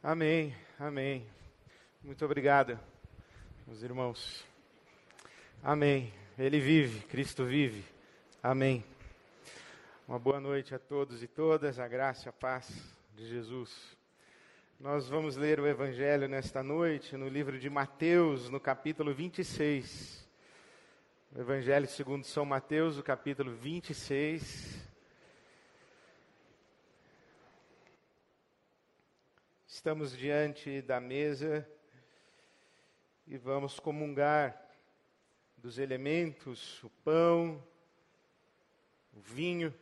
Amém, amém. Muito obrigado, meus irmãos. Amém. Ele vive, Cristo vive. Amém. Uma boa noite a todos e todas, a graça e a paz de Jesus. Nós vamos ler o Evangelho nesta noite, no livro de Mateus, no capítulo 26. O Evangelho segundo São Mateus, o capítulo 26. Estamos diante da mesa e vamos comungar dos elementos, o pão, o vinho,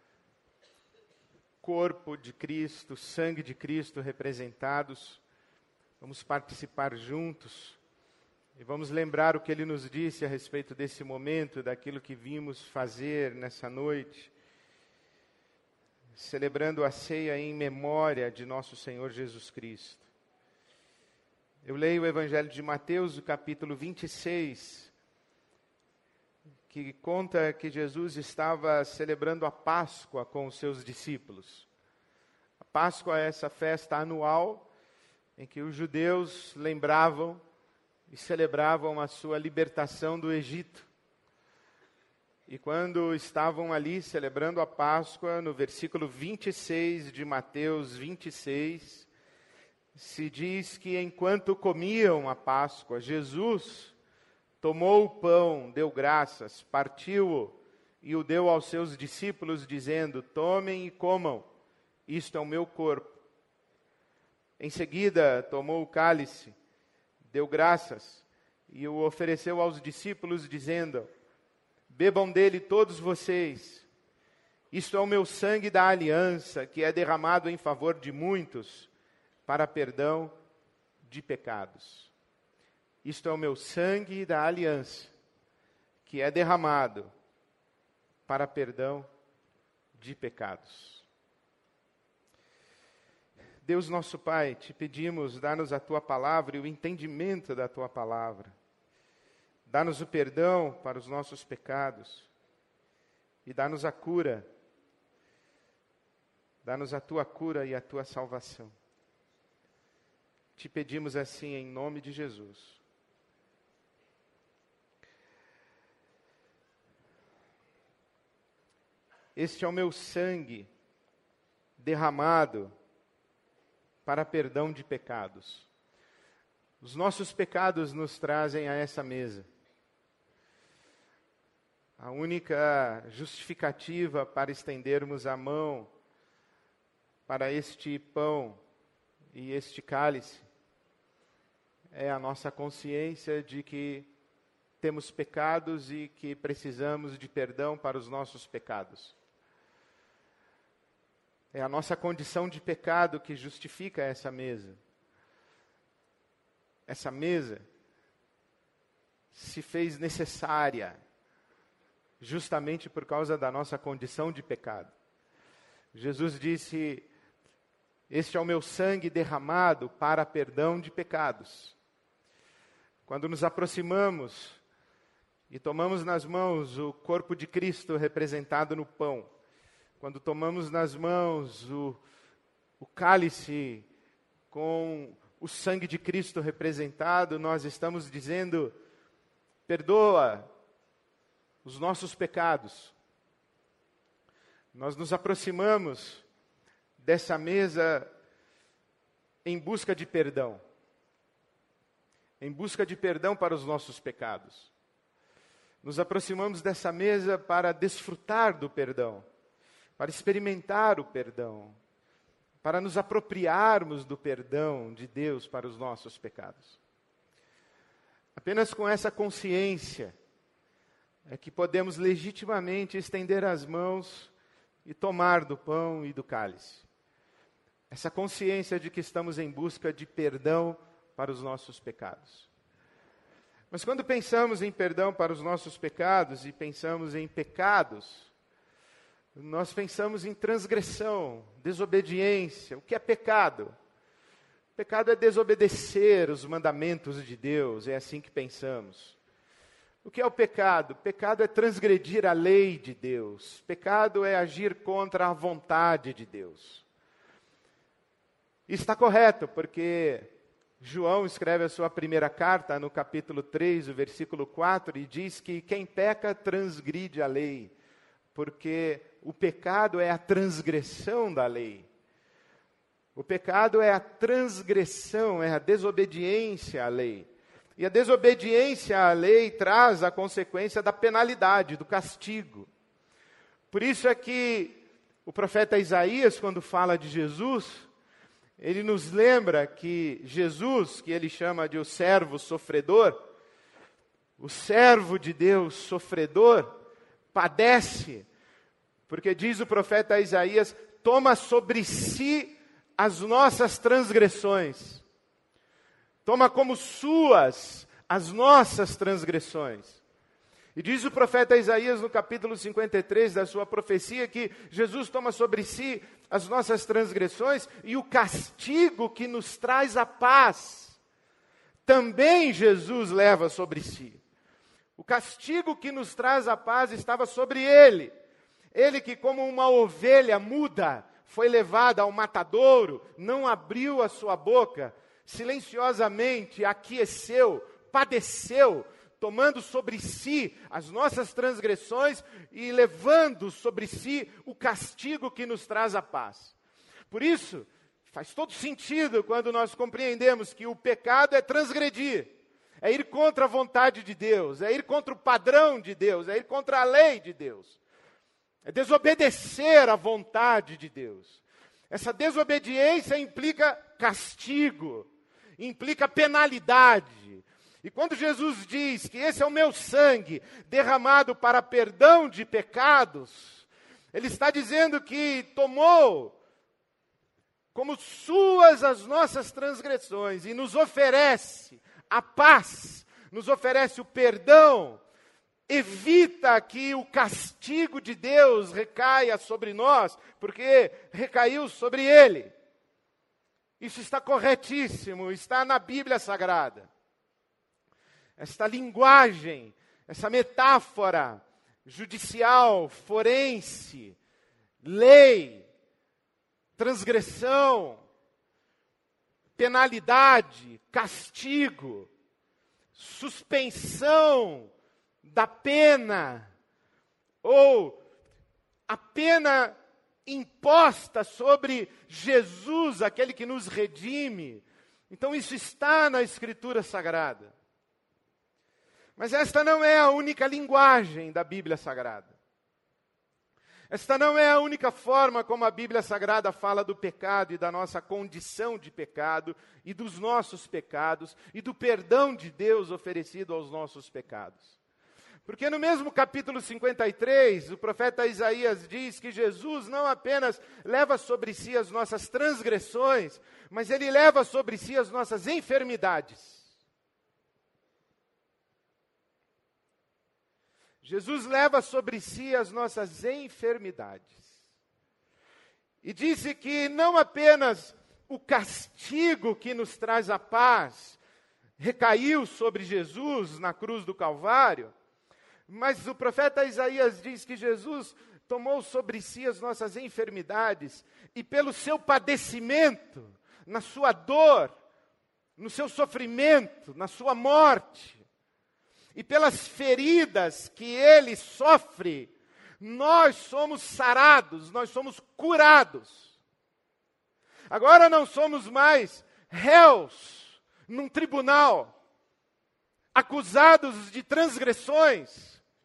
corpo de Cristo, sangue de Cristo representados. Vamos participar juntos e vamos lembrar o que Ele nos disse a respeito desse momento, daquilo que vimos fazer nessa noite, celebrando a ceia em memória de nosso Senhor Jesus Cristo. Eu leio o Evangelho de Mateus, o capítulo 26, que conta que Jesus estava celebrando a Páscoa com os seus discípulos. A Páscoa é essa festa anual em que os judeus lembravam e celebravam a sua libertação do Egito. E quando estavam ali celebrando a Páscoa, no versículo 26 de Mateus 26, se diz que enquanto comiam a Páscoa, Jesus tomou o pão, deu graças, partiu-o e o deu aos seus discípulos, dizendo: tomem e comam, isto é o meu corpo. Em seguida, tomou o cálice, deu graças e o ofereceu aos discípulos, dizendo: bebam dele todos vocês, isto é o meu sangue da aliança, que é derramado em favor de muitos, para perdão de pecados. Isto é o meu sangue da aliança, que é derramado para perdão de pecados. Deus nosso Pai, te pedimos, dá-nos a Tua palavra e o entendimento da Tua palavra. Dá-nos o perdão para os nossos pecados e dá-nos a cura. Dá-nos a Tua cura e a Tua salvação. Te pedimos assim em nome de Jesus. Este é o meu sangue derramado para perdão de pecados. Os nossos pecados nos trazem a essa mesa. A única justificativa para estendermos a mão para este pão e este cálice é a nossa consciência de que temos pecados e que precisamos de perdão para os nossos pecados. É a nossa condição de pecado que justifica essa mesa. Essa mesa se fez necessária justamente por causa da nossa condição de pecado. Jesus disse: este é o meu sangue derramado para perdão de pecados. Quando nos aproximamos e tomamos nas mãos o corpo de Cristo representado no pão, quando tomamos nas mãos o cálice com o sangue de Cristo representado, nós estamos dizendo: perdoa os nossos pecados. Nós nos aproximamos dessa mesa em busca de perdão. Em busca de perdão para os nossos pecados. Nos aproximamos dessa mesa para desfrutar do perdão, para experimentar o perdão, para nos apropriarmos do perdão de Deus para os nossos pecados. Apenas com essa consciência é que podemos legitimamente estender as mãos e tomar do pão e do cálice. Essa consciência de que estamos em busca de perdão para os nossos pecados. Mas quando pensamos em perdão para os nossos pecados e pensamos em pecados, nós pensamos em transgressão, desobediência. O que é pecado? Pecado é desobedecer os mandamentos de Deus, é assim que pensamos. O que é o pecado? Pecado é transgredir a lei de Deus. Pecado é agir contra a vontade de Deus. E está correto, porque João escreve a sua primeira carta no capítulo 3, o versículo 4, e diz que quem peca transgride a lei, porque o pecado é a transgressão da lei. O pecado é a transgressão, é a desobediência à lei. E a desobediência à lei traz a consequência da penalidade, do castigo. Por isso é que o profeta Isaías, quando fala de Jesus, ele nos lembra que Jesus, que ele chama de o servo sofredor, o servo de Deus sofredor, padece, porque diz o profeta Isaías, toma sobre si as nossas transgressões, toma como suas as nossas transgressões. E diz o profeta Isaías no capítulo 53 da sua profecia que Jesus toma sobre si as nossas transgressões e o castigo que nos traz a paz, também Jesus leva sobre si. O castigo que nos traz a paz estava sobre ele. Ele que como uma ovelha muda foi levado ao matadouro, não abriu a sua boca, silenciosamente aqueceu, padeceu, tomando sobre si as nossas transgressões e levando sobre si o castigo que nos traz a paz. Por isso, faz todo sentido quando nós compreendemos que o pecado é transgredir, é ir contra a vontade de Deus, é ir contra o padrão de Deus, é ir contra a lei de Deus. É desobedecer à vontade de Deus. Essa desobediência implica castigo, implica penalidade. E quando Jesus diz que esse é o meu sangue derramado para perdão de pecados, Ele está dizendo que tomou como suas as nossas transgressões e nos oferece a paz, nos oferece o perdão, evita que o castigo de Deus recaia sobre nós, porque recaiu sobre Ele. Isso está corretíssimo, está na Bíblia Sagrada. Esta linguagem, essa metáfora judicial, forense, lei, transgressão, penalidade, castigo, suspensão da pena, ou a pena imposta sobre Jesus, aquele que nos redime. Então isso está na Escritura Sagrada. Mas esta não é a única linguagem da Bíblia Sagrada. Esta não é a única forma como a Bíblia Sagrada fala do pecado e da nossa condição de pecado, e dos nossos pecados, e do perdão de Deus oferecido aos nossos pecados. Porque no mesmo capítulo 53, o profeta Isaías diz que Jesus não apenas leva sobre si as nossas transgressões, mas Ele leva sobre si as nossas enfermidades. Jesus leva sobre si as nossas enfermidades. E disse que não apenas o castigo que nos traz a paz recaiu sobre Jesus na cruz do Calvário, mas o profeta Isaías diz que Jesus tomou sobre si as nossas enfermidades e pelo seu padecimento, na sua dor, no seu sofrimento, na sua morte, e pelas feridas que ele sofre, nós somos sarados, nós somos curados. Agora não somos mais réus num tribunal, acusados de transgressões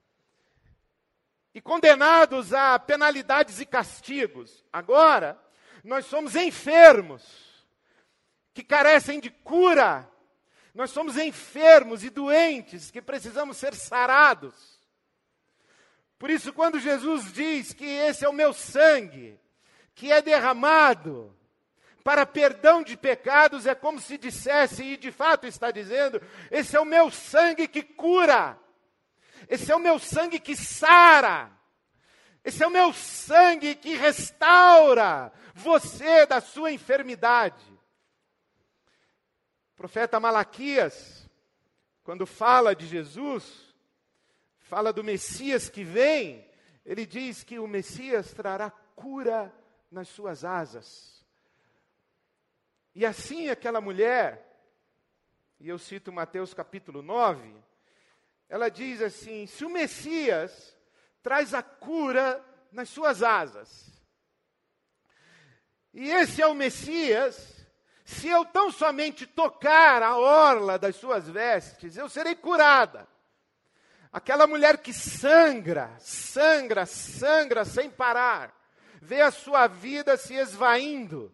e condenados a penalidades e castigos. Agora, nós somos enfermos, que carecem de cura. Nós somos enfermos e doentes, que precisamos ser sarados. Por isso, quando Jesus diz que esse é o meu sangue, que é derramado para perdão de pecados, é como se dissesse, e de fato está dizendo, esse é o meu sangue que cura. Esse é o meu sangue que sara. Esse é o meu sangue que restaura você da sua enfermidade. O profeta Malaquias, quando fala de Jesus, fala do Messias que vem, ele diz que o Messias trará cura nas suas asas. E assim aquela mulher, e eu cito Mateus capítulo 9, ela diz assim: se o Messias traz a cura nas suas asas, e esse é o Messias, se eu tão somente tocar a orla das suas vestes, eu serei curada. Aquela mulher que sangra sem parar, vê a sua vida se esvaindo,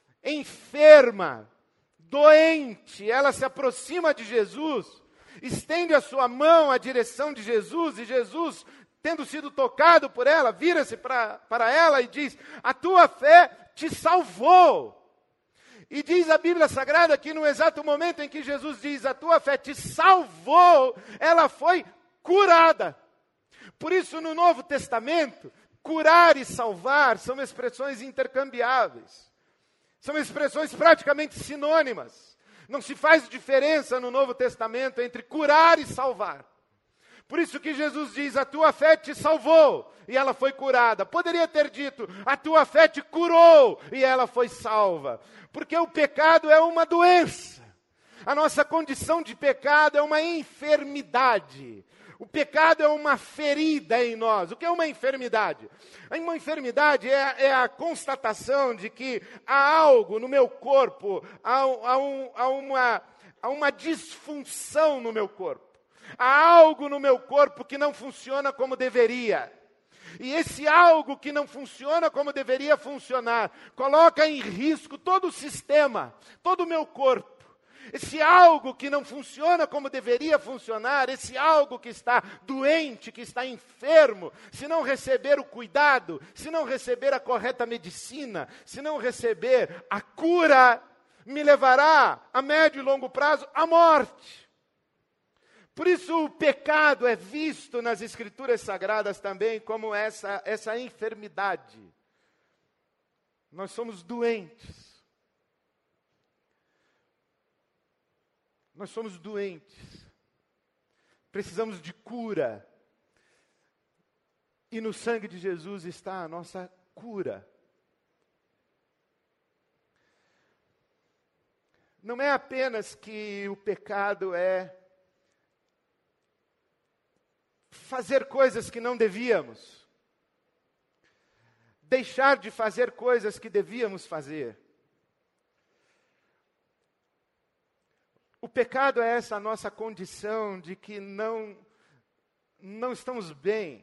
enferma, doente, ela se aproxima de Jesus, estende a sua mão à direção de Jesus, e Jesus, tendo sido tocado por ela, vira-se para ela e diz: a tua fé te salvou. E diz a Bíblia Sagrada que no exato momento em que Jesus diz: a tua fé te salvou, ela foi curada. Por isso, no Novo Testamento, curar e salvar são expressões intercambiáveis. São expressões praticamente sinônimas. Não se faz diferença no Novo Testamento entre curar e salvar. Por isso que Jesus diz: a tua fé te salvou, e ela foi curada. Poderia ter dito: a tua fé te curou, e ela foi salva. Porque o pecado é uma doença. A nossa condição de pecado é uma enfermidade. O pecado é uma ferida em nós. O que é uma enfermidade? Uma enfermidade é a constatação de que há algo no meu corpo, há uma disfunção no meu corpo. Há algo no meu corpo que não funciona como deveria. E esse algo que não funciona como deveria funcionar, coloca em risco todo o sistema, todo o meu corpo. Esse algo que não funciona como deveria funcionar, esse algo que está doente, que está enfermo, se não receber o cuidado, se não receber a correta medicina, se não receber a cura, me levará a médio e longo prazo à morte. Por isso o pecado é visto nas Escrituras Sagradas também como essa enfermidade. Nós somos doentes. Nós somos doentes, precisamos de cura, e no sangue de Jesus está a nossa cura. Não é apenas que o pecado é fazer coisas que não devíamos, deixar de fazer coisas que devíamos fazer. O pecado é essa nossa condição de que não estamos bem.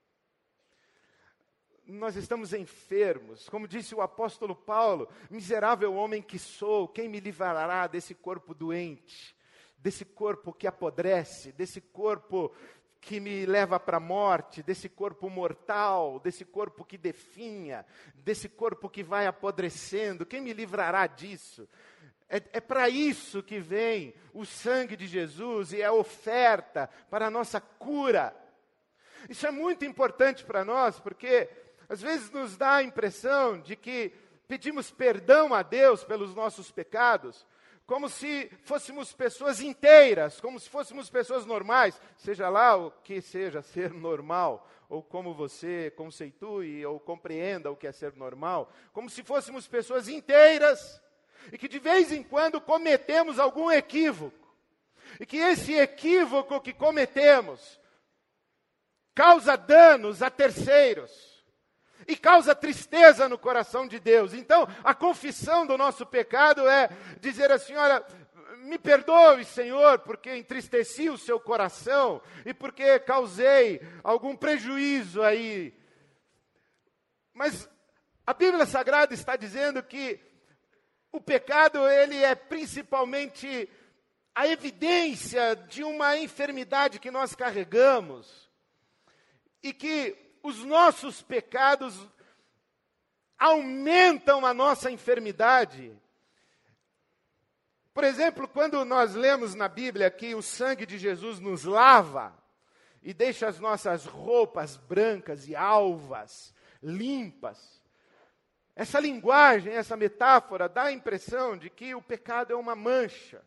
Nós estamos enfermos. Como disse o apóstolo Paulo: miserável homem que sou, quem me livrará desse corpo doente, desse corpo que apodrece, desse corpo que me leva para a morte, desse corpo mortal, desse corpo que definha, desse corpo que vai apodrecendo, quem me livrará disso? É para isso que vem o sangue de Jesus e a oferta para a nossa cura. Isso é muito importante para nós, porque às vezes nos dá a impressão de que pedimos perdão a Deus pelos nossos pecados, como se fôssemos pessoas inteiras, como se fôssemos pessoas normais, seja lá o que seja ser normal, ou como você conceitue ou compreenda o que é ser normal, como se fôssemos pessoas inteiras, e que de vez em quando cometemos algum equívoco, e que esse equívoco que cometemos causa danos a terceiros, e causa tristeza no coração de Deus. Então, a confissão do nosso pecado é dizer assim: olha, me perdoe, Senhor, porque entristeci o seu coração, e porque causei algum prejuízo aí. Mas a Bíblia Sagrada está dizendo que o pecado, ele é principalmente a evidência de uma enfermidade que nós carregamos, e que os nossos pecados aumentam a nossa enfermidade. Por exemplo, quando nós lemos na Bíblia que o sangue de Jesus nos lava e deixa as nossas roupas brancas e alvas, limpas, essa linguagem, essa metáfora dá a impressão de que o pecado é uma mancha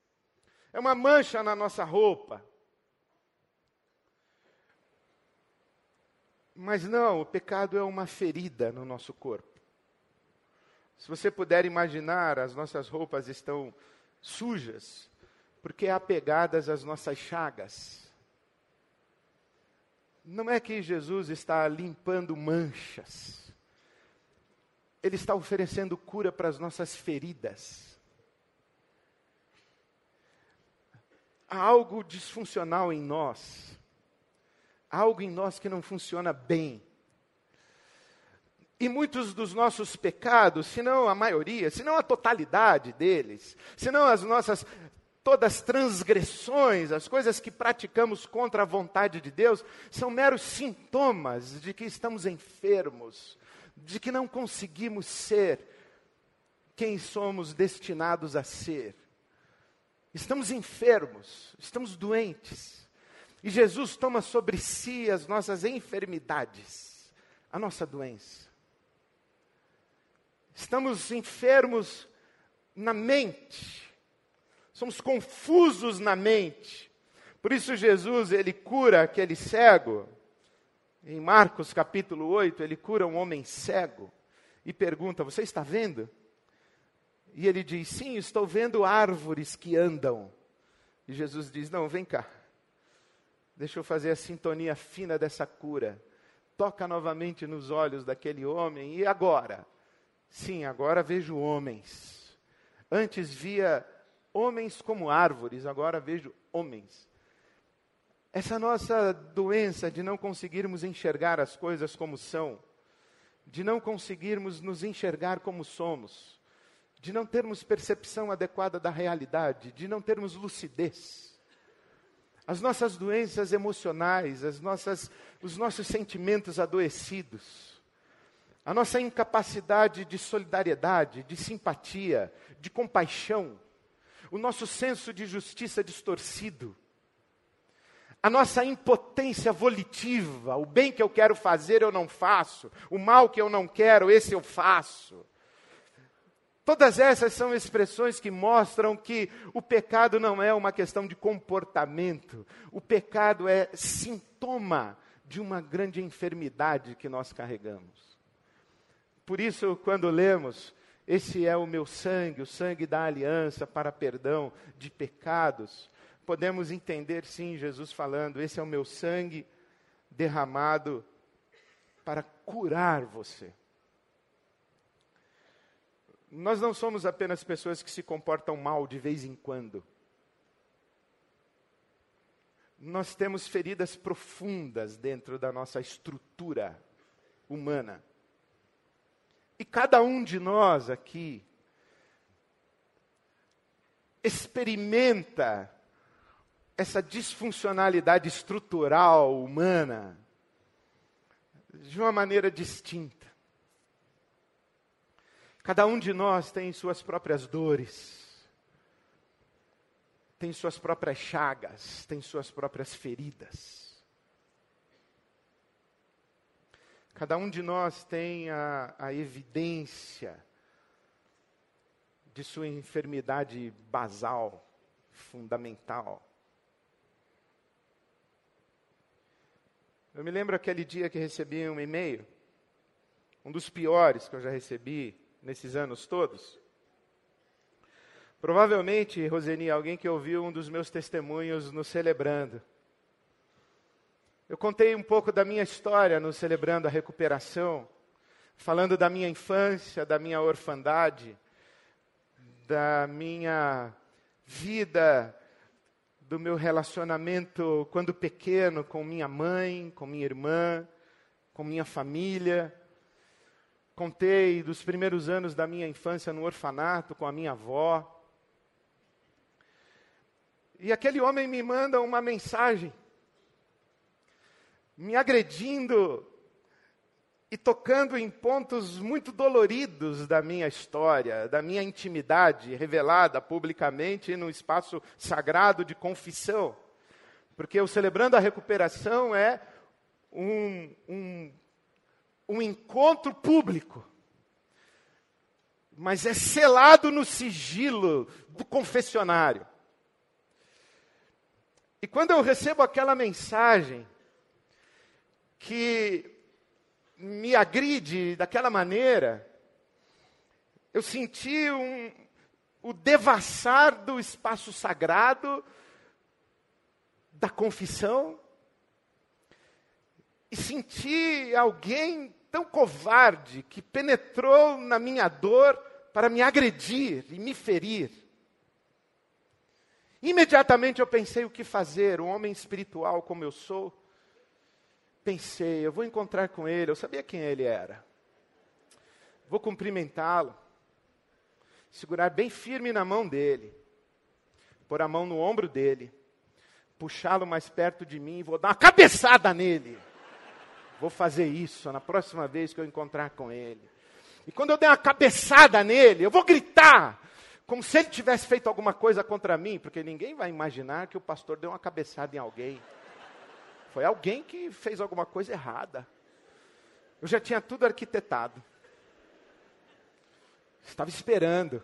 na nossa roupa. Mas não, o pecado é uma ferida no nosso corpo. Se você puder imaginar, as nossas roupas estão sujas, porque apegadas às nossas chagas. Não é que Jesus está limpando manchas. Ele está oferecendo cura para as nossas feridas. Há algo disfuncional em nós. Há algo em nós que não funciona bem. E muitos dos nossos pecados, se não a maioria, se não a totalidade deles, se não as nossas todas transgressões, as coisas que praticamos contra a vontade de Deus, são meros sintomas de que estamos enfermos, de que não conseguimos ser quem somos destinados a ser. Estamos enfermos, estamos doentes. E Jesus toma sobre si as nossas enfermidades, a nossa doença. Estamos enfermos na mente. Somos confusos na mente. Por isso Jesus, ele cura aquele cego. Em Marcos capítulo 8, ele cura um homem cego. E pergunta, você está vendo? E ele diz, sim, estou vendo árvores que andam. E Jesus diz, não, vem cá. Deixa eu fazer a sintonia fina dessa cura. Toca novamente nos olhos daquele homem. E agora? Sim, agora vejo homens. Antes via homens como árvores, agora vejo homens. Essa nossa doença de não conseguirmos enxergar as coisas como são, de não conseguirmos nos enxergar como somos, de não termos percepção adequada da realidade, de não termos lucidez. As nossas doenças emocionais, os nossos sentimentos adoecidos, a nossa incapacidade de solidariedade, de simpatia, de compaixão, o nosso senso de justiça distorcido, a nossa impotência volitiva, o bem que eu quero fazer eu não faço, o mal que eu não quero, esse eu faço. Todas essas são expressões que mostram que o pecado não é uma questão de comportamento, o pecado é sintoma de uma grande enfermidade que nós carregamos. Por isso, quando lemos, esse é o meu sangue, o sangue da aliança para perdão de pecados, podemos entender sim, Jesus falando, esse é o meu sangue derramado para curar você. Nós não somos apenas pessoas que se comportam mal de vez em quando. Nós temos feridas profundas dentro da nossa estrutura humana. E cada um de nós aqui experimenta essa disfuncionalidade estrutural humana de uma maneira distinta. Cada um de nós tem suas próprias dores, tem suas próprias chagas, tem suas próprias feridas. Cada um de nós tem a evidência de sua enfermidade basal, fundamental. Eu me lembro aquele dia que recebi um e-mail, um dos piores que eu já recebi nesses anos todos. Provavelmente, Roseni, alguém que ouviu um dos meus testemunhos no Celebrando. Eu contei um pouco da minha história no Celebrando a Recuperação, falando da minha infância, da minha orfandade, da minha vida, do meu relacionamento quando pequeno com minha mãe, com minha irmã, com minha família. Contei dos primeiros anos da minha infância no orfanato com a minha avó. E aquele homem me manda uma mensagem, me agredindo e tocando em pontos muito doloridos da minha história, da minha intimidade revelada publicamente no espaço sagrado de confissão. Porque o Celebrando a Recuperação é um encontro público, mas é selado no sigilo do confessionário. E quando eu recebo aquela mensagem que me agride daquela maneira, Eu senti o devassar do espaço sagrado, da confissão. E senti alguém tão covarde que penetrou na minha dor para me agredir e me ferir. Imediatamente eu pensei o que fazer, um homem espiritual como eu sou. Pensei, eu vou encontrar com ele, eu sabia quem ele era. Vou cumprimentá-lo, segurar bem firme na mão dele, pôr a mão no ombro dele, puxá-lo mais perto de mim e vou dar uma cabeçada nele. Vou fazer isso na próxima vez que eu encontrar com ele. E quando eu der uma cabeçada nele, eu vou gritar, como se ele tivesse feito alguma coisa contra mim, porque ninguém vai imaginar que o pastor deu uma cabeçada em alguém. Foi alguém que fez alguma coisa errada. Eu já tinha tudo arquitetado. Estava esperando.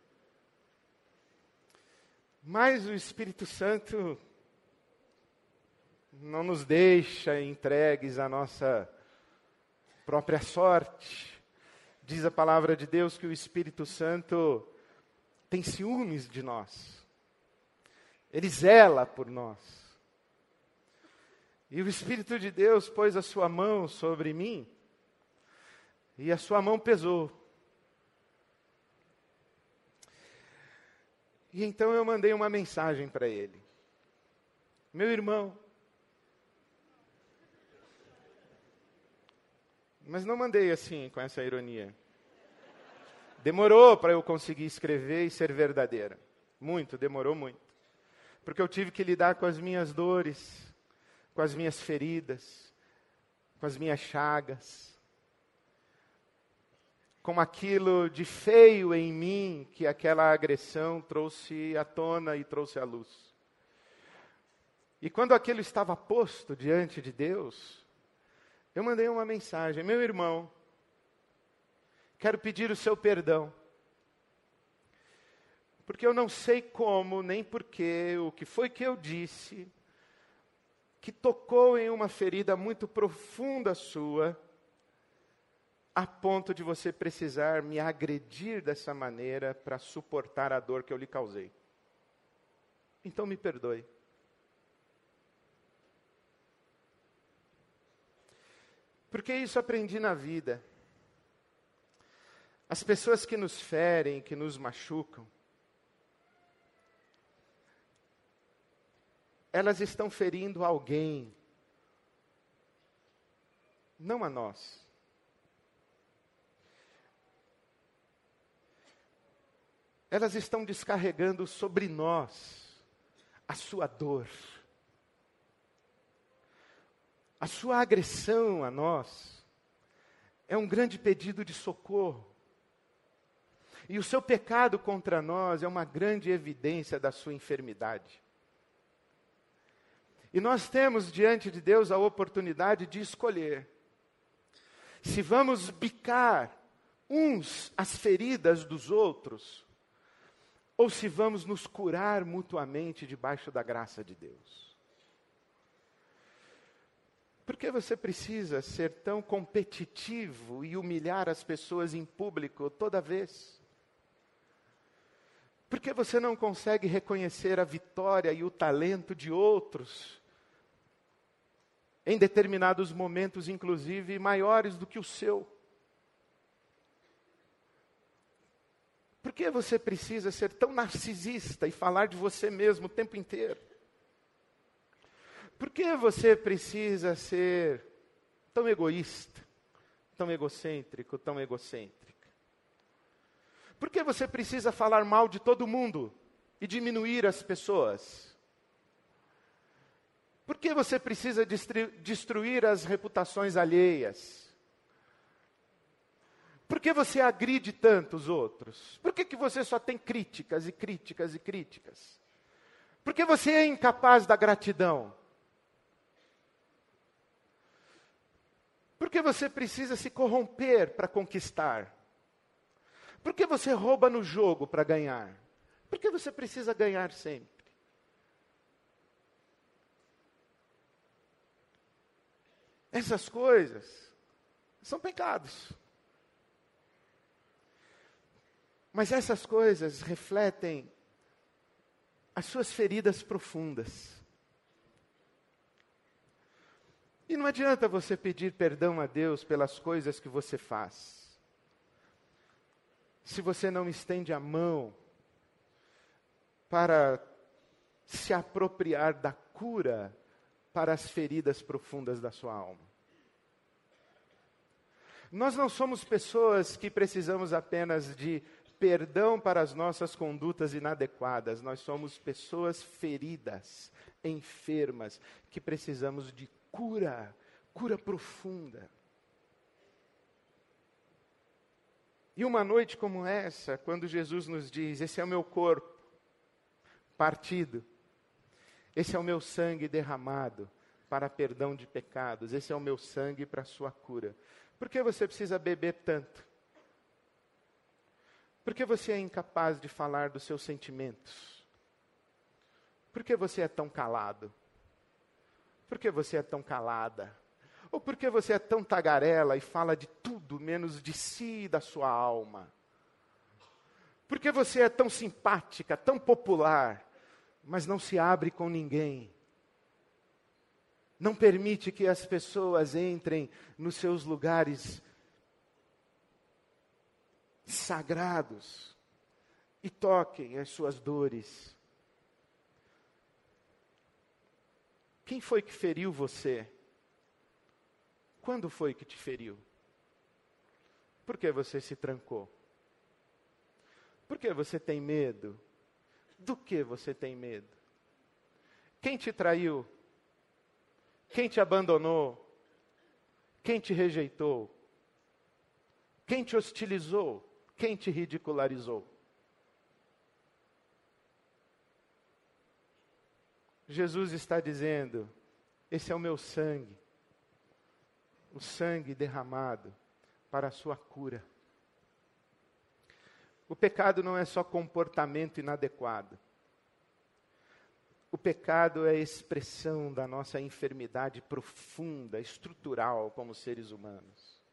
Mas o Espírito Santo não nos deixa entregues à nossa própria sorte. Diz a palavra de Deus que o Espírito Santo tem ciúmes de nós. Ele zela por nós. E o Espírito de Deus pôs a sua mão sobre mim, e a sua mão pesou. E então eu mandei uma mensagem para ele. Meu irmão. Mas não mandei assim, com essa ironia. Demorou para eu conseguir escrever e ser verdadeira. Muito, demorou muito. Porque eu tive que lidar com as minhas dores, com as minhas feridas, com as minhas chagas, com aquilo de feio em mim que aquela agressão trouxe à tona e trouxe à luz. E quando aquilo estava posto diante de Deus, eu mandei uma mensagem: meu irmão, quero pedir o seu perdão, porque eu não sei como, nem porquê, o que foi que eu disse, que tocou em uma ferida muito profunda sua, a ponto de você precisar me agredir dessa maneira para suportar a dor que eu lhe causei. Então me perdoe. Porque isso aprendi na vida. As pessoas que nos ferem, que nos machucam, elas estão ferindo alguém, não a nós. Elas estão descarregando sobre nós a sua dor. A sua agressão a nós é um grande pedido de socorro. E o seu pecado contra nós é uma grande evidência da sua enfermidade. E nós temos diante de Deus a oportunidade de escolher se vamos bicar uns as feridas dos outros, ou se vamos nos curar mutuamente debaixo da graça de Deus. Por que você precisa ser tão competitivo e humilhar as pessoas em público toda vez? Por que você não consegue reconhecer a vitória e o talento de outros, em determinados momentos, inclusive, maiores do que o seu? Por que você precisa ser tão narcisista e falar de você mesmo o tempo inteiro? Por que você precisa ser tão egoísta, tão egocêntrico, tão egocêntrica? Por que você precisa falar mal de todo mundo e diminuir as pessoas? Por que você precisa destruir as reputações alheias? Por que você agride tanto os outros? Por que você só tem críticas e críticas e críticas? Por que você é incapaz da gratidão? Por que você precisa se corromper para conquistar? Por que você rouba no jogo para ganhar? Por que você precisa ganhar sempre? Essas coisas são pecados. Mas essas coisas refletem as suas feridas profundas. E não adianta você pedir perdão a Deus pelas coisas que você faz, se você não estende a mão para se apropriar da cura para as feridas profundas da sua alma. Nós não somos pessoas que precisamos apenas de perdão para as nossas condutas inadequadas. Nós somos pessoas feridas, enfermas, que precisamos de cura profunda. E uma noite como essa, quando Jesus nos diz: esse é o meu corpo partido, esse é o meu sangue derramado para perdão de pecados, esse é o meu sangue para a sua cura. Por que você precisa beber tanto? Por que você é incapaz de falar dos seus sentimentos? Por que você é tão calado? Por que você é tão calada? Ou por que você é tão tagarela e fala de tudo menos de si e da sua alma? Por que você é tão simpática, tão popular, mas não se abre com ninguém? Não permite que as pessoas entrem nos seus lugares sagrados e toquem as suas dores. Quem foi que feriu você? Quando foi que te feriu? Por que você se trancou? Por que você tem medo? Do que você tem medo? Quem te traiu? Quem te abandonou? Quem te rejeitou? Quem te hostilizou? Quem te ridicularizou? Jesus está dizendo: esse é o meu sangue, o sangue derramado para a sua cura. O pecado não é só comportamento inadequado. O pecado é a expressão da nossa enfermidade profunda, estrutural como seres humanos.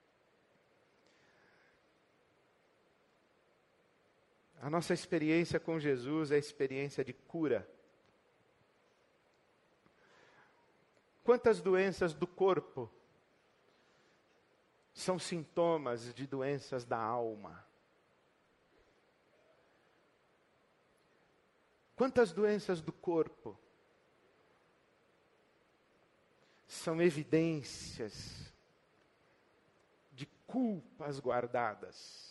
A nossa experiência com Jesus é a experiência de cura. Quantas doenças do corpo são sintomas de doenças da alma? Quantas doenças do corpo são evidências de culpas guardadas?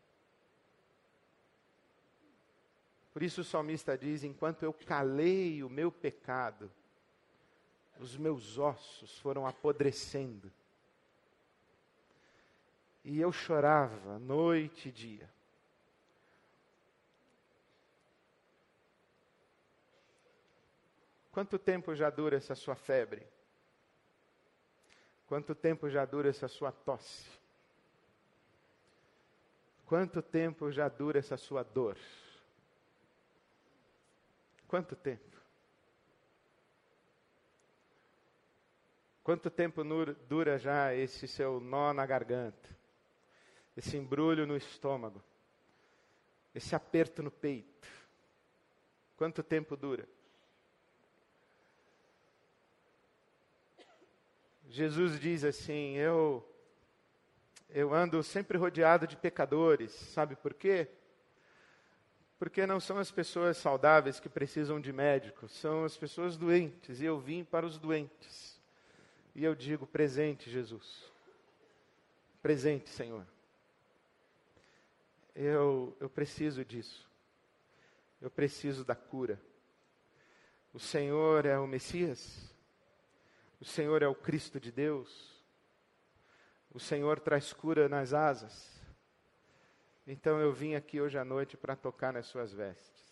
Por isso o salmista diz: enquanto eu calei o meu pecado, os meus ossos foram apodrecendo. E eu chorava noite e dia. Quanto tempo já dura essa sua febre? Quanto tempo já dura essa sua tosse? Quanto tempo já dura essa sua dor? Quanto tempo? Quanto tempo dura já esse seu nó na garganta? Esse embrulho no estômago? Esse aperto no peito? Quanto tempo dura? Jesus diz assim: eu ando sempre rodeado de pecadores. Sabe por quê? Porque não são as pessoas saudáveis que precisam de médicos, são as pessoas doentes, e eu vim para os doentes. E eu digo: presente, Jesus. Presente, Senhor. Eu preciso disso. Eu preciso da cura. O Senhor é o Messias. O Senhor é o Cristo de Deus. O Senhor traz cura nas asas. Então eu vim aqui hoje à noite para tocar nas suas vestes.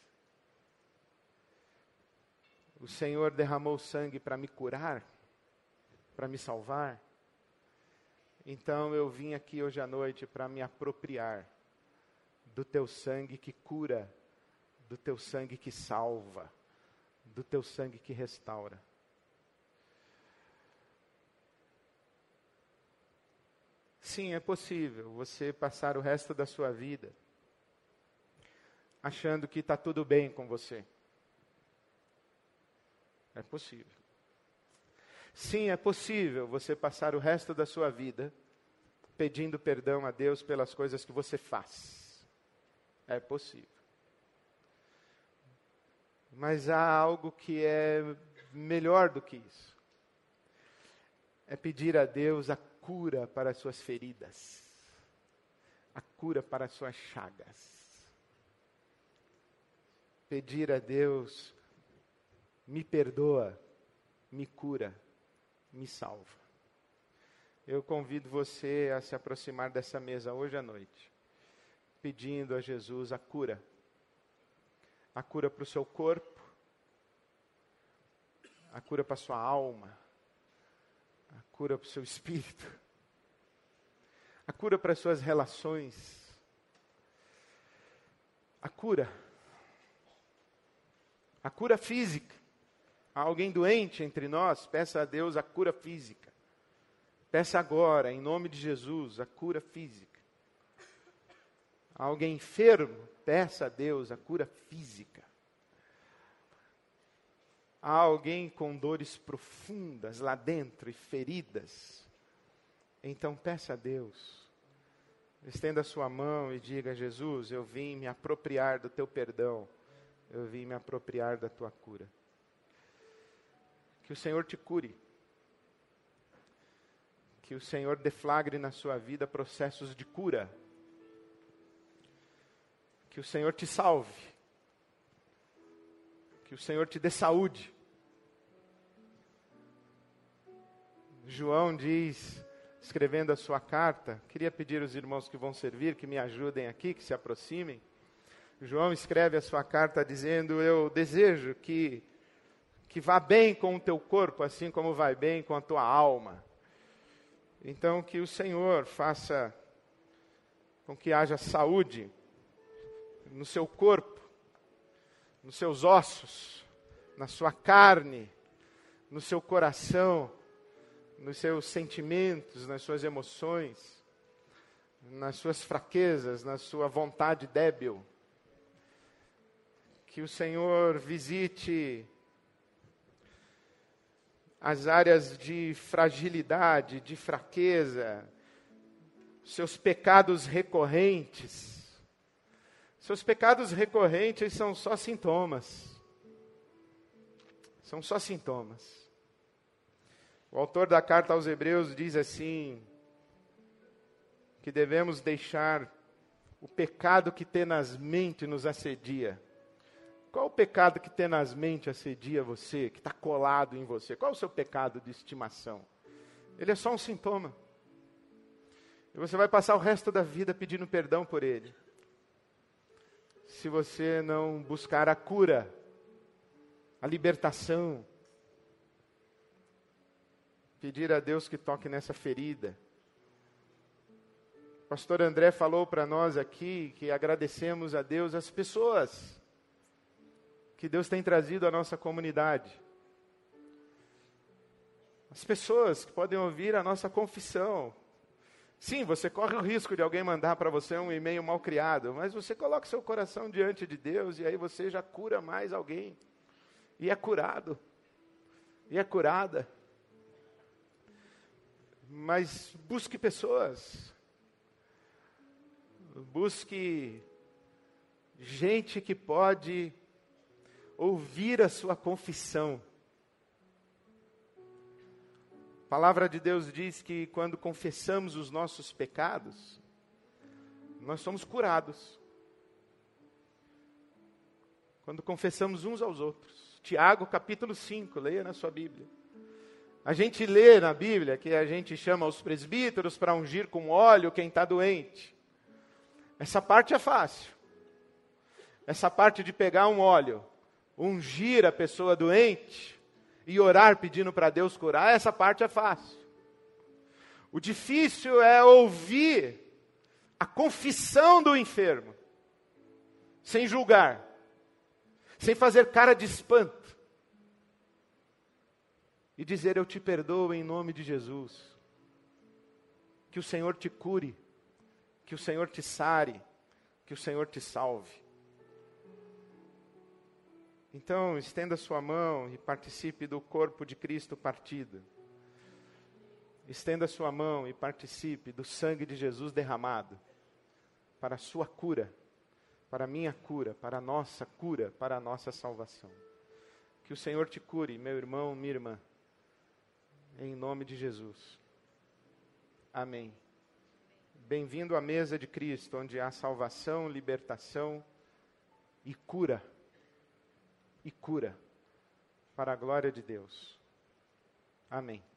O Senhor derramou sangue para me curar, para me salvar. Então eu vim aqui hoje à noite para me apropriar do teu sangue que cura, do teu sangue que salva, do teu sangue que restaura. Sim, é possível você passar o resto da sua vida achando que está tudo bem com você. É possível. Sim, é possível você passar o resto da sua vida pedindo perdão a Deus pelas coisas que você faz. É possível. Mas há algo que é melhor do que isso. É pedir a Deus a cura para as suas feridas. A cura para as suas chagas. Pedir a Deus, me perdoa, me cura, me salva. Eu convido você a se aproximar dessa mesa hoje à noite, pedindo a Jesus a cura. A cura para o seu corpo, a cura para a sua alma, a cura para o seu espírito, a cura para as suas relações, a cura física. Há alguém doente entre nós, peça a Deus a cura física. Peça agora, em nome de Jesus, a cura física. Há alguém enfermo, peça a Deus a cura física. Há alguém com dores profundas lá dentro e feridas. Então peça a Deus. Estenda a sua mão e diga: Jesus, eu vim me apropriar do teu perdão. Eu vim me apropriar da tua cura. Que o Senhor te cure. Que o Senhor deflagre na sua vida processos de cura. Que o Senhor te salve. Que o Senhor te dê saúde. João diz, escrevendo a sua carta, queria pedir aos irmãos que vão servir, que me ajudem aqui, que se aproximem. João escreve a sua carta dizendo: eu desejo que vá bem com o teu corpo, assim como vai bem com a tua alma. Então, que o Senhor faça com que haja saúde no seu corpo, nos seus ossos, na sua carne, no seu coração, nos seus sentimentos, nas suas emoções, nas suas fraquezas, na sua vontade débil. Que o Senhor visite as áreas de fragilidade, de fraqueza, seus pecados recorrentes. Seus pecados recorrentes são só sintomas. São só sintomas. O autor da carta aos Hebreus diz assim, que devemos deixar o pecado que tenazmente nos assedia. Qual o pecado que tenazmente assedia você, que está colado em você? Qual o seu pecado de estimação? Ele é só um sintoma. E você vai passar o resto da vida pedindo perdão por ele. Se você não buscar a cura, a libertação, pedir a Deus que toque nessa ferida. O pastor André falou para nós aqui que agradecemos a Deus as pessoas que Deus tem trazido à nossa comunidade. As pessoas que podem ouvir a nossa confissão. Sim, você corre o risco de alguém mandar para você um e-mail mal criado, mas você coloca seu coração diante de Deus e aí você já cura mais alguém. E é curado. E é curada. Mas busque pessoas. Busque gente que pode ouvir a sua confissão. A palavra de Deus diz que quando confessamos os nossos pecados, nós somos curados. Quando confessamos uns aos outros. Tiago capítulo 5, leia na sua Bíblia. A gente lê na Bíblia que a gente chama os presbíteros para ungir com óleo quem está doente. Essa parte é fácil. Essa parte de pegar um óleo, ungir a pessoa doente e orar pedindo para Deus curar, essa parte é fácil. O difícil é ouvir a confissão do enfermo, sem julgar, sem fazer cara de espanto, e dizer: eu te perdoo em nome de Jesus. Que o Senhor te cure, que o Senhor te sare, que o Senhor te salve. Então, estenda sua mão e participe do corpo de Cristo partido. Estenda sua mão e participe do sangue de Jesus derramado para a sua cura, para a minha cura, para a nossa cura, para a nossa salvação. Que o Senhor te cure, meu irmão, minha irmã, em nome de Jesus. Amém. Bem-vindo à mesa de Cristo, onde há salvação, libertação e cura para a glória de Deus. Amém.